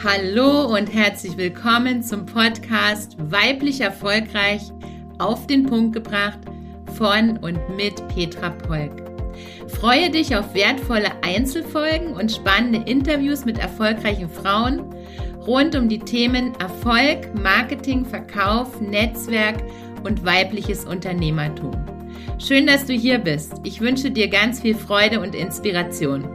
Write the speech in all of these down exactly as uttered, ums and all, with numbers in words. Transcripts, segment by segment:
Hallo und herzlich willkommen zum Podcast Weiblich Erfolgreich auf den Punkt gebracht von und mit Petra Polk. Freue dich auf wertvolle Einzelfolgen und spannende Interviews mit erfolgreichen Frauen rund um die Themen Erfolg, Marketing, Verkauf, Netzwerk und weibliches Unternehmertum. Schön, dass du hier bist. Ich wünsche dir ganz viel Freude und Inspiration.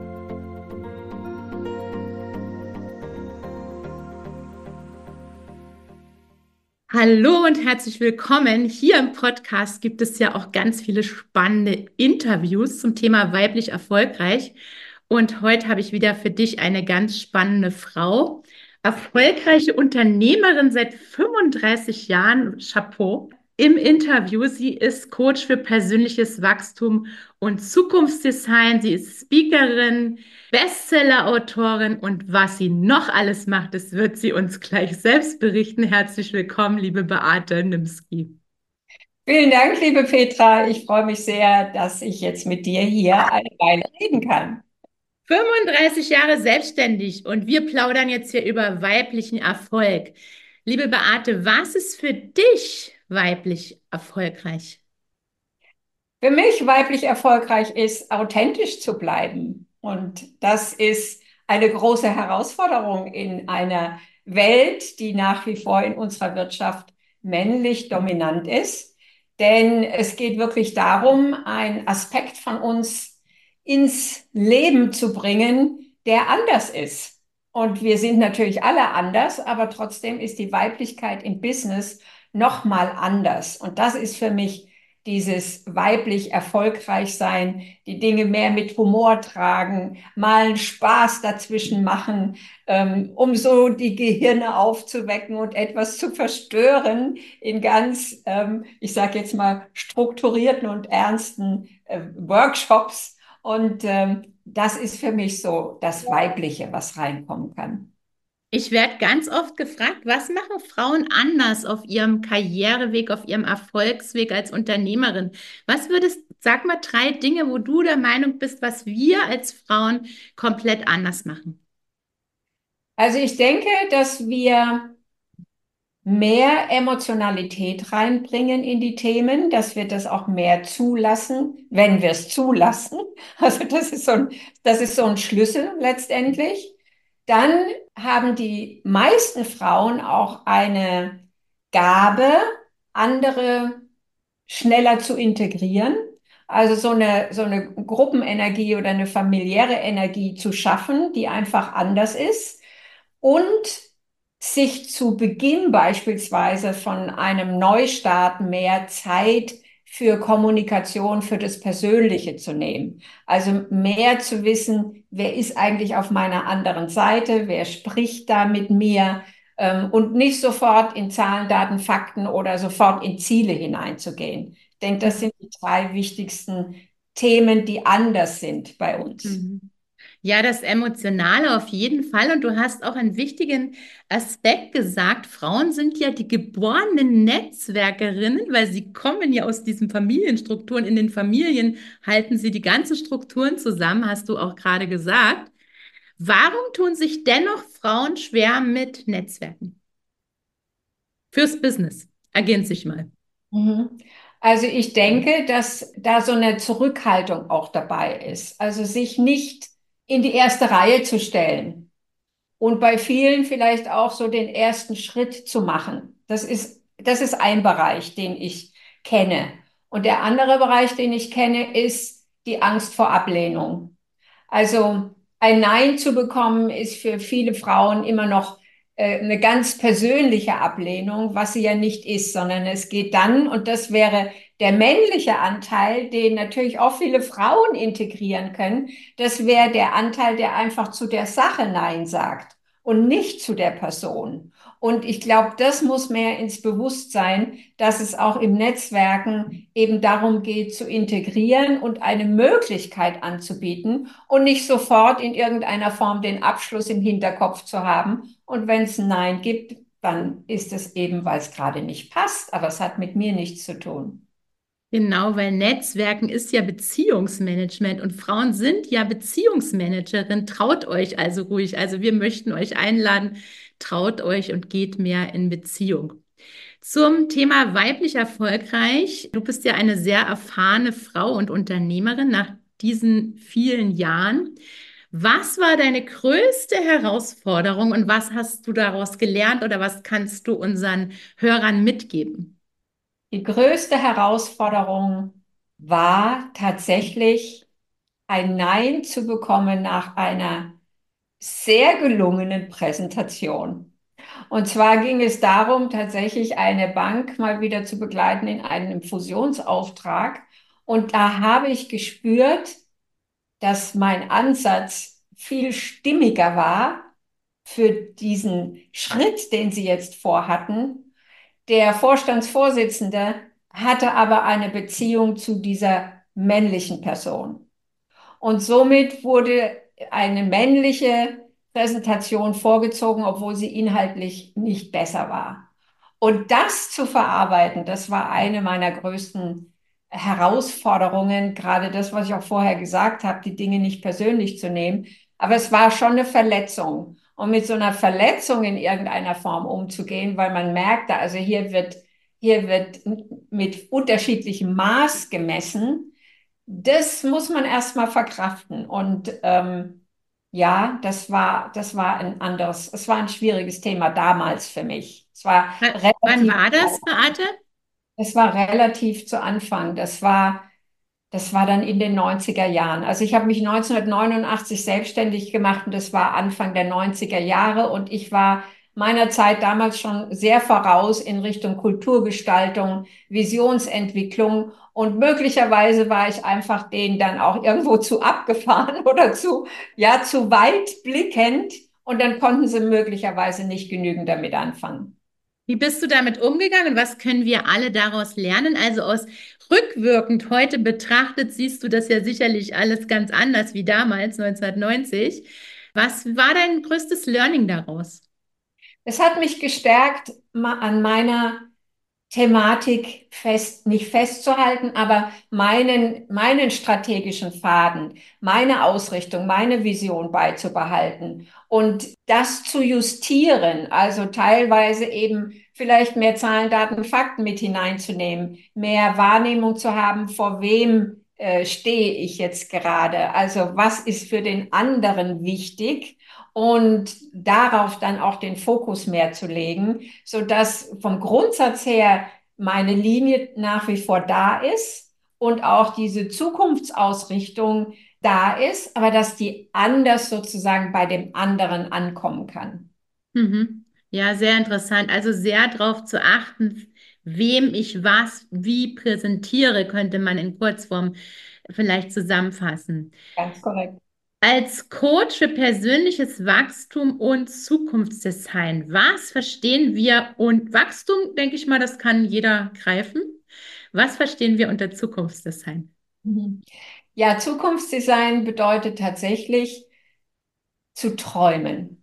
Hallo und herzlich willkommen. Hier im Podcast gibt es ja auch ganz viele spannende Interviews zum Thema weiblich erfolgreich. Und heute habe ich wieder für dich eine ganz spannende Frau, erfolgreiche Unternehmerin seit fünfunddreißig Jahren, Chapeau. Im Interview, sie ist Coach für persönliches Wachstum und Zukunftsdesign. Sie ist Speakerin, Bestseller-Autorin und was sie noch alles macht, das wird sie uns gleich selbst berichten. Herzlich willkommen, liebe Beate Nimski. Vielen Dank, liebe Petra. Ich freue mich sehr, dass ich jetzt mit dir hier eine Weile reden kann. fünfunddreißig Jahre selbstständig und wir plaudern jetzt hier über weiblichen Erfolg. Liebe Beate, was ist für dich weiblich erfolgreich? Für mich weiblich erfolgreich ist, authentisch zu bleiben. Und das ist eine große Herausforderung in einer Welt, die nach wie vor in unserer Wirtschaft männlich dominant ist. Denn es geht wirklich darum, einen Aspekt von uns ins Leben zu bringen, der anders ist. Und wir sind natürlich alle anders, aber trotzdem ist die Weiblichkeit im Business noch mal anders. Und das ist für mich dieses weiblich erfolgreich sein, die Dinge mehr mit Humor tragen, mal einen Spaß dazwischen machen, ähm, um so die Gehirne aufzuwecken und etwas zu verstören in ganz, ähm, ich sage jetzt mal, strukturierten und ernsten äh, Workshops. Und ähm, das ist für mich so das Weibliche, was reinkommen kann. Ich werde ganz oft gefragt, was machen Frauen anders auf ihrem Karriereweg, auf ihrem Erfolgsweg als Unternehmerin? Was würdest, sag mal drei Dinge, wo du der Meinung bist, was wir als Frauen komplett anders machen? Also ich denke, dass wir mehr Emotionalität reinbringen in die Themen, dass wir das auch mehr zulassen, wenn wir es zulassen. Also das ist so ein, das ist so ein Schlüssel letztendlich. Dann haben die meisten Frauen auch eine Gabe, andere schneller zu integrieren. Also so eine, so eine Gruppenenergie oder eine familiäre Energie zu schaffen, die einfach anders ist. Und sich zu Beginn beispielsweise von einem Neustart mehr Zeit für Kommunikation, für das Persönliche zu nehmen. Also mehr zu wissen, wer ist eigentlich auf meiner anderen Seite, wer spricht da mit mir, ähm, und nicht sofort in Zahlen, Daten, Fakten oder sofort in Ziele hineinzugehen. Ich denke, das sind die drei wichtigsten Themen, die anders sind bei uns. Mhm. Ja, das Emotionale auf jeden Fall. Und du hast auch einen wichtigen Aspekt gesagt. Frauen sind ja die geborenen Netzwerkerinnen, weil sie kommen ja aus diesen Familienstrukturen. In den Familien halten sie die ganzen Strukturen zusammen, hast du auch gerade gesagt. Warum tun sich dennoch Frauen schwer mit Netzwerken? Fürs Business. Ergänze ich mal. Mhm. Also ich denke, dass da so eine Zurückhaltung auch dabei ist. Also sich nicht in die erste Reihe zu stellen und bei vielen vielleicht auch so den ersten Schritt zu machen. Das ist, das ist ein Bereich, den ich kenne. Und der andere Bereich, den ich kenne, ist die Angst vor Ablehnung. Also ein Nein zu bekommen, ist für viele Frauen immer noch äh, eine ganz persönliche Ablehnung, was sie ja nicht ist, sondern es geht dann, und das wäre der männliche Anteil, den natürlich auch viele Frauen integrieren können, das wäre der Anteil, der einfach zu der Sache Nein sagt und nicht zu der Person. Und ich glaube, das muss mehr ins Bewusstsein, dass es auch im Netzwerken eben darum geht, zu integrieren und eine Möglichkeit anzubieten und nicht sofort in irgendeiner Form den Abschluss im Hinterkopf zu haben. Und wenn es ein Nein gibt, dann ist es eben, weil es gerade nicht passt, aber es hat mit mir nichts zu tun. Genau, weil Netzwerken ist ja Beziehungsmanagement und Frauen sind ja Beziehungsmanagerin. Traut euch also ruhig. Also wir möchten euch einladen, traut euch und geht mehr in Beziehung. Zum Thema weiblich erfolgreich. Du bist ja eine sehr erfahrene Frau und Unternehmerin nach diesen vielen Jahren. Was war deine größte Herausforderung und was hast du daraus gelernt oder was kannst du unseren Hörern mitgeben? Die größte Herausforderung war tatsächlich ein Nein zu bekommen nach einer sehr gelungenen Präsentation. Und zwar ging es darum, tatsächlich eine Bank mal wieder zu begleiten in einem Fusionsauftrag. Und da habe ich gespürt, dass mein Ansatz viel stimmiger war für diesen Schritt, den sie jetzt vorhatten. Der Vorstandsvorsitzende hatte aber eine Beziehung zu dieser männlichen Person. Und somit wurde eine männliche Präsentation vorgezogen, obwohl sie inhaltlich nicht besser war. Und das zu verarbeiten, das war eine meiner größten Herausforderungen, gerade das, was ich auch vorher gesagt habe, die Dinge nicht persönlich zu nehmen. Aber es war schon eine Verletzung. Und mit so einer Verletzung in irgendeiner Form umzugehen, weil man merkte, also hier wird, hier wird mit unterschiedlichem Maß gemessen, das muss man erstmal verkraften. Und ähm, ja, das war, das war ein anderes, es war ein schwieriges Thema damals für mich. Es war W- Wann relativ, war das, Beate? es war relativ zu Anfang. Das war das war dann in den neunziger Jahren. Also ich habe mich neunzehnhundertneunundachtzig selbstständig gemacht und das war Anfang der neunziger Jahre und ich war meiner Zeit damals schon sehr voraus in Richtung Kulturgestaltung, Visionsentwicklung und möglicherweise war ich einfach denen dann auch irgendwo zu abgefahren oder zu, ja, zu weit blickend und dann konnten sie möglicherweise nicht genügend damit anfangen. Wie bist du damit umgegangen? Was können wir alle daraus lernen? Also aus rückwirkend heute betrachtet, siehst du das ja sicherlich alles ganz anders wie damals, neunzehnhundertneunzig. Was war dein größtes Learning daraus? Es hat mich gestärkt, ma- an meiner Thematik fest, nicht festzuhalten, aber meinen, meinen strategischen Faden, meine Ausrichtung, meine Vision beizubehalten und das zu justieren, also teilweise eben vielleicht mehr Zahlen, Daten, Fakten mit hineinzunehmen, mehr Wahrnehmung zu haben, vor wem äh, stehe ich jetzt gerade, also was ist für den anderen wichtig und darauf dann auch den Fokus mehr zu legen, so dass vom Grundsatz her meine Linie nach wie vor da ist und auch diese Zukunftsausrichtung da ist, aber dass die anders sozusagen bei dem anderen ankommen kann. Mhm. Ja, sehr interessant. Also sehr darauf zu achten, wem ich was wie präsentiere, könnte man in Kurzform vielleicht zusammenfassen. Ganz korrekt. Als Coach für persönliches Wachstum und Zukunftsdesign, was verstehen wir und Wachstum, denke ich mal, das kann jeder greifen. Was verstehen wir unter Zukunftsdesign? Mhm. Ja, Zukunftsdesign bedeutet tatsächlich zu träumen.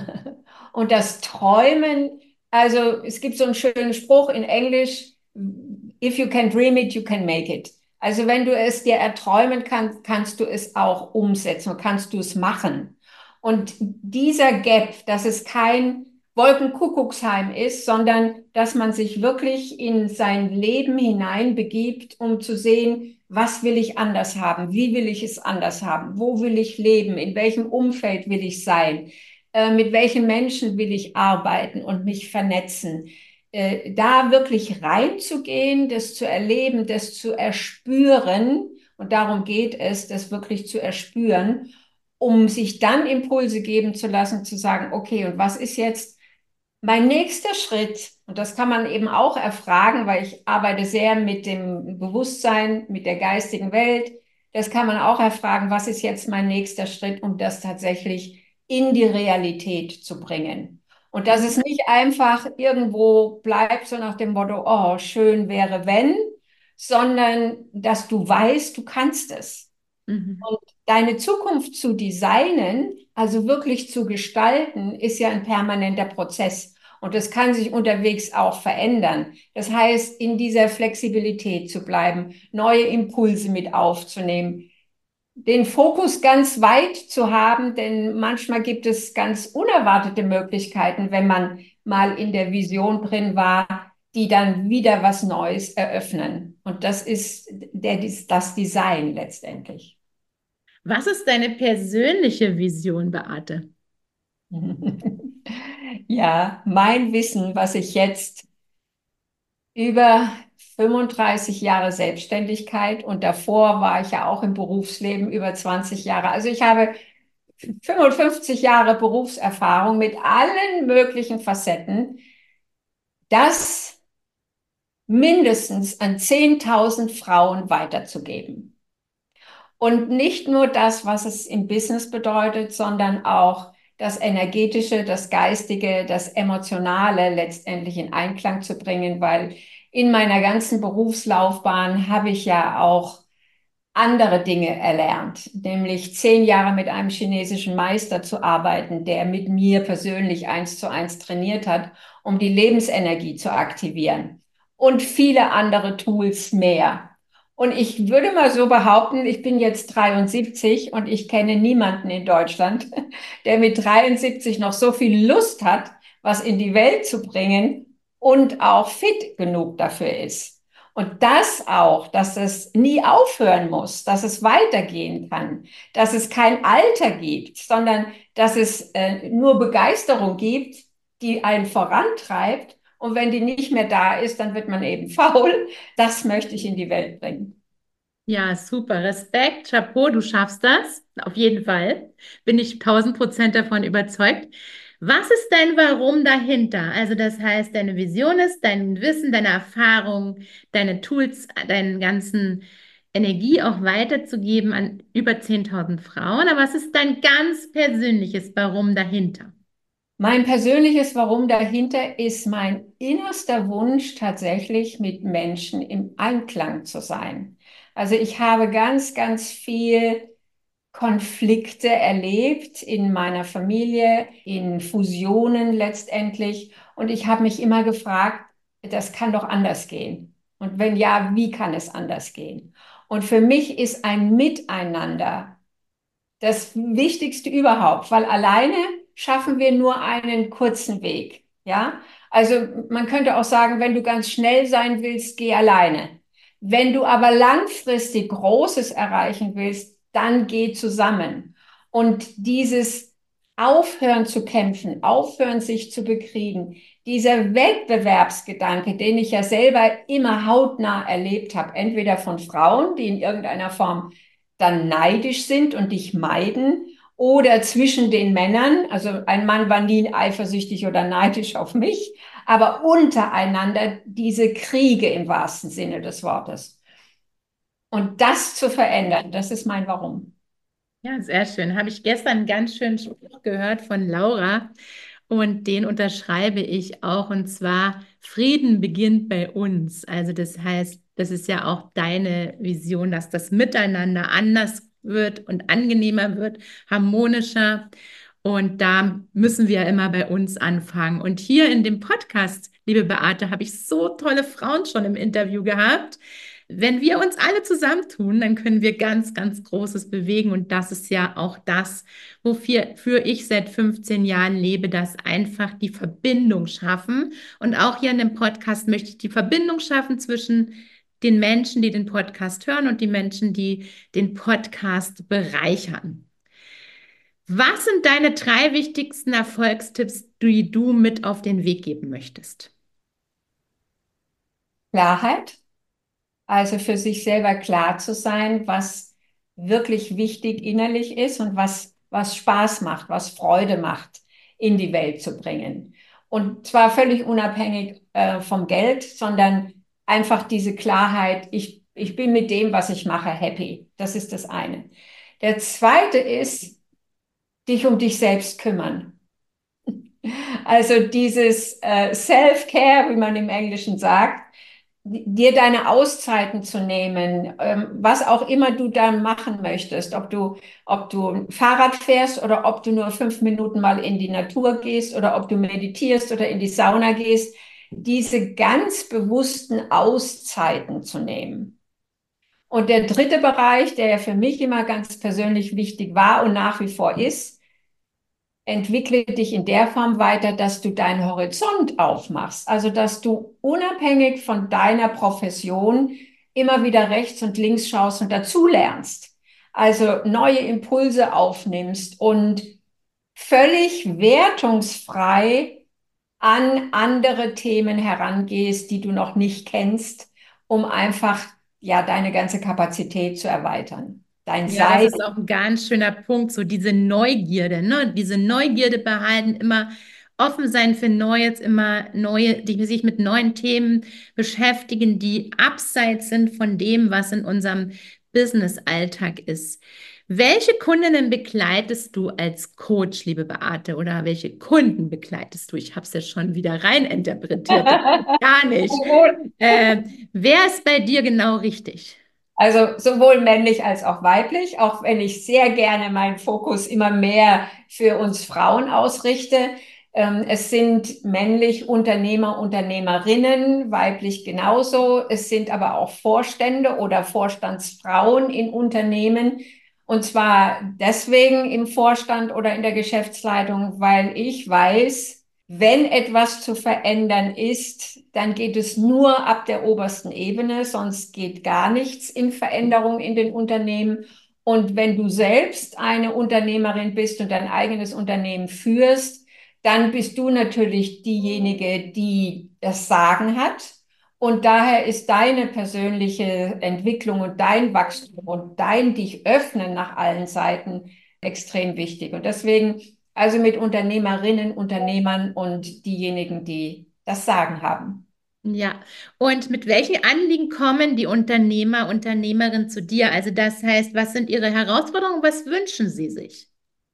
Und das Träumen, also es gibt so einen schönen Spruch in Englisch, if you can dream it, you can make it. Also wenn du es dir erträumen kannst, kannst du es auch umsetzen, kannst du es machen. Und dieser Gap, dass es kein Wolkenkuckucksheim ist, sondern dass man sich wirklich in sein Leben hineinbegibt, um zu sehen, was will ich anders haben, wie will ich es anders haben, wo will ich leben, in welchem Umfeld will ich sein, äh, mit welchen Menschen will ich arbeiten und mich vernetzen. Äh, da wirklich reinzugehen, das zu erleben, das zu erspüren, und darum geht es, das wirklich zu erspüren, um sich dann Impulse geben zu lassen, zu sagen, okay, und was ist jetzt mein nächster Schritt? Und das kann man eben auch erfragen, weil ich arbeite sehr mit dem Bewusstsein, mit der geistigen Welt. Das kann man auch erfragen, was ist jetzt mein nächster Schritt, um das tatsächlich in die Realität zu bringen. Und dass es nicht einfach irgendwo bleibt, so nach dem Motto, oh, schön wäre wenn, sondern dass du weißt, du kannst es. Mhm. Und deine Zukunft zu designen, also wirklich zu gestalten, ist ja ein permanenter Prozess. Und das kann sich unterwegs auch verändern. Das heißt, in dieser Flexibilität zu bleiben, neue Impulse mit aufzunehmen, den Fokus ganz weit zu haben, denn manchmal gibt es ganz unerwartete Möglichkeiten, wenn man mal in der Vision drin war, die dann wieder was Neues eröffnen. Und das ist der, das Design letztendlich. Was ist deine persönliche Vision, Beate? Ja, mein Wissen, was ich jetzt über fünfunddreißig Jahre Selbstständigkeit und davor war ich ja auch im Berufsleben über zwanzig Jahre. Also ich habe fünfundfünfzig Jahre Berufserfahrung mit allen möglichen Facetten, das mindestens an zehntausend Frauen weiterzugeben. Und nicht nur das, was es im Business bedeutet, sondern auch das Energetische, das Geistige, das Emotionale letztendlich in Einklang zu bringen, weil in meiner ganzen Berufslaufbahn habe ich ja auch andere Dinge erlernt, nämlich zehn Jahre mit einem chinesischen Meister zu arbeiten, der mit mir persönlich eins zu eins trainiert hat, um die Lebensenergie zu aktivieren und viele andere Tools mehr. Und ich würde mal so behaupten, ich bin jetzt dreiundsiebzig und ich kenne niemanden in Deutschland, der mit dreiundsiebzig noch so viel Lust hat, was in die Welt zu bringen und auch fit genug dafür ist. Und das auch, dass es nie aufhören muss, dass es weitergehen kann, dass es kein Alter gibt, sondern dass es äh, nur Begeisterung gibt, die einen vorantreibt. Und wenn die nicht mehr da ist, dann wird man eben faul. Das möchte ich in die Welt bringen. Ja, super. Respekt, Chapeau, du schaffst das. Auf jeden Fall. Bin ich tausend Prozent davon überzeugt. Was ist dein Warum dahinter? Also das heißt, deine Vision ist, dein Wissen, deine Erfahrung, deine Tools, deinen ganzen Energie auch weiterzugeben an über zehntausend Frauen. Aber was ist dein ganz persönliches Warum dahinter? Mein persönliches Warum dahinter ist mein innerster Wunsch, tatsächlich mit Menschen im Einklang zu sein. Also ich habe ganz, ganz viel Konflikte erlebt in meiner Familie, in Fusionen letztendlich. Und ich habe mich immer gefragt, das kann doch anders gehen. Und wenn ja, wie kann es anders gehen? Und für mich ist ein Miteinander das Wichtigste überhaupt, weil alleine schaffen wir nur einen kurzen Weg. Ja, also man könnte auch sagen, wenn du ganz schnell sein willst, geh alleine. Wenn du aber langfristig Großes erreichen willst, dann geh zusammen. Und dieses Aufhören zu kämpfen, aufhören sich zu bekriegen, dieser Wettbewerbsgedanke, den ich ja selber immer hautnah erlebt habe, entweder von Frauen, die in irgendeiner Form dann neidisch sind und dich meiden oder zwischen den Männern. Also ein Mann war nie eifersüchtig oder neidisch auf mich, aber untereinander diese Kriege im wahrsten Sinne des Wortes. Und das zu verändern, das ist mein Warum. Ja, sehr schön. Habe ich gestern einen ganz schönen Spruch gehört von Laura und den unterschreibe ich auch. Und zwar, Frieden beginnt bei uns. Also das heißt, das ist ja auch deine Vision, dass das Miteinander anders wird und angenehmer wird, harmonischer. Und da müssen wir ja immer bei uns anfangen. Und hier in dem Podcast, liebe Beate, habe ich so tolle Frauen schon im Interview gehabt. Wenn wir uns alle zusammentun, dann können wir ganz, ganz Großes bewegen. Und das ist ja auch das, wofür für ich seit fünfzehn Jahren lebe, dass einfach die Verbindung schaffen. Und auch hier in dem Podcast möchte ich die Verbindung schaffen zwischen den Menschen, die den Podcast hören und die Menschen, die den Podcast bereichern. Was sind deine drei wichtigsten Erfolgstipps, die du mit auf den Weg geben möchtest? Klarheit, also für sich selber klar zu sein, was wirklich wichtig innerlich ist und was, was Spaß macht, was Freude macht, in die Welt zu bringen. Und zwar völlig unabhängig äh, vom Geld, sondern einfach diese Klarheit, ich, ich bin mit dem, was ich mache, happy. Das ist das eine. Der zweite ist, dich um dich selbst kümmern. Also dieses äh, Self-Care, wie man im Englischen sagt, dir deine Auszeiten zu nehmen, ähm, was auch immer du dann machen möchtest, ob du, ob du Fahrrad fährst oder ob du nur fünf Minuten mal in die Natur gehst oder ob du meditierst oder in die Sauna gehst, diese ganz bewussten Auszeiten zu nehmen. Und der dritte Bereich, der ja für mich immer ganz persönlich wichtig war und nach wie vor ist, entwickle dich in der Form weiter, dass du deinen Horizont aufmachst. Also, dass du unabhängig von deiner Profession immer wieder rechts und links schaust und dazulernst. Also neue Impulse aufnimmst und völlig wertungsfrei an andere Themen herangehst, die du noch nicht kennst, um einfach, ja, deine ganze Kapazität zu erweitern. Dein Ja, das Sein. ist auch ein ganz schöner Punkt, so diese Neugierde, ne? Diese Neugierde behalten, immer offen sein für Neues, immer neue, die sich mit neuen Themen beschäftigen, die abseits sind von dem, was in unserem Business-Alltag ist. Welche Kundinnen begleitest du als Coach, liebe Beate, oder welche Kunden begleitest du? Ich habe es ja schon wieder reininterpretiert, das stimmt gar nicht. Äh, wer ist bei dir genau richtig? Also sowohl männlich als auch weiblich, auch wenn ich sehr gerne meinen Fokus immer mehr für uns Frauen ausrichte. Ähm, es sind männlich Unternehmer, Unternehmerinnen, weiblich genauso. Es sind aber auch Vorstände oder Vorstandsfrauen in Unternehmen. Und zwar deswegen im Vorstand oder in der Geschäftsleitung, weil ich weiß, wenn etwas zu verändern ist, dann geht es nur ab der obersten Ebene, sonst geht gar nichts in Veränderung in den Unternehmen. Und wenn du selbst eine Unternehmerin bist und dein eigenes Unternehmen führst, dann bist du natürlich diejenige, die das Sagen hat. Und daher ist deine persönliche Entwicklung und dein Wachstum und dein dich öffnen nach allen Seiten extrem wichtig. Und deswegen also mit Unternehmerinnen, Unternehmern und diejenigen, die das Sagen haben. Ja, und mit welchen Anliegen kommen die Unternehmer, Unternehmerinnen zu dir? Also das heißt, was sind ihre Herausforderungen, was wünschen sie sich?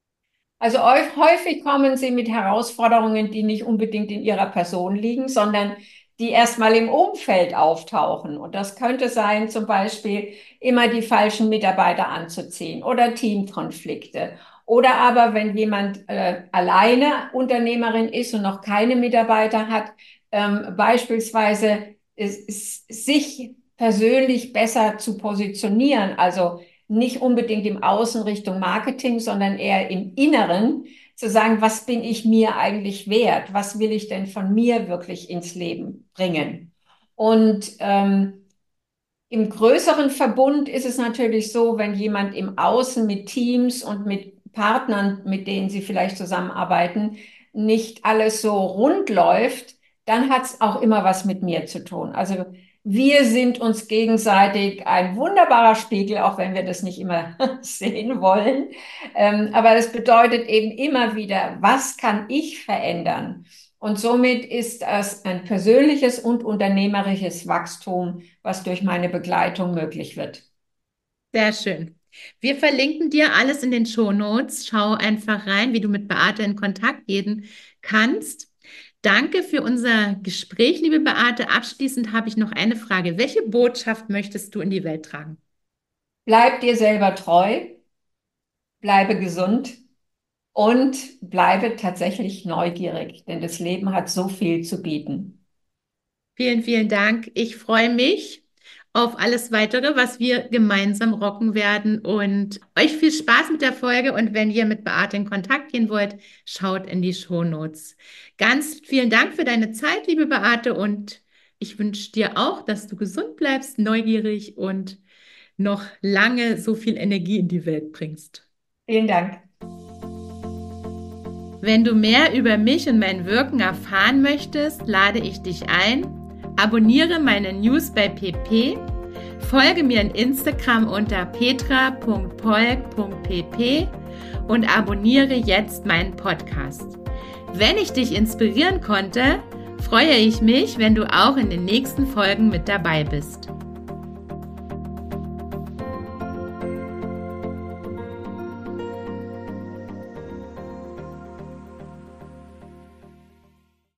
Also häufig kommen sie mit Herausforderungen, die nicht unbedingt in ihrer Person liegen, sondern die erstmal im Umfeld auftauchen. Und das könnte sein, zum Beispiel immer die falschen Mitarbeiter anzuziehen oder Teamkonflikte. Oder aber, wenn jemand äh, alleine Unternehmerin ist und noch keine Mitarbeiter hat, ähm, beispielsweise ist, sich persönlich besser zu positionieren, also nicht unbedingt im Außen Richtung Marketing, sondern eher im Inneren, zu sagen, was bin ich mir eigentlich wert? Was will ich denn von mir wirklich ins Leben bringen? Und ähm, im größeren Verbund ist es natürlich so, wenn jemand im Außen mit Teams und mit Partnern, mit denen sie vielleicht zusammenarbeiten, nicht alles so rund läuft, dann hat es auch immer was mit mir zu tun. Also wir sind uns gegenseitig ein wunderbarer Spiegel, auch wenn wir das nicht immer sehen wollen. Ähm, aber das bedeutet eben immer wieder, was kann ich verändern? Und somit ist es ein persönliches und unternehmerisches Wachstum, was durch meine Begleitung möglich wird. Sehr schön. Wir verlinken dir alles in den Shownotes. Schau einfach rein, wie du mit Beate in Kontakt gehen kannst. Danke für unser Gespräch, liebe Beate. Abschließend habe ich noch eine Frage. Welche Botschaft möchtest du in die Welt tragen? Bleib dir selber treu, bleibe gesund und bleibe tatsächlich neugierig, denn das Leben hat so viel zu bieten. Vielen, vielen Dank. Ich freue mich auf alles weitere, was wir gemeinsam rocken werden. Und euch viel Spaß mit der Folge. Und wenn ihr mit Beate in Kontakt gehen wollt, schaut in die Shownotes. Ganz vielen Dank für deine Zeit, liebe Beate. Und ich wünsche dir auch, dass du gesund bleibst, neugierig und noch lange so viel Energie in die Welt bringst. Vielen Dank. Wenn du mehr über mich und mein Wirken erfahren möchtest, lade ich dich ein. Abonniere meine News bei P P, folge mir in Instagram unter petra punkt polk punkt p p und abonniere jetzt meinen Podcast. Wenn ich dich inspirieren konnte, freue ich mich, wenn du auch in den nächsten Folgen mit dabei bist.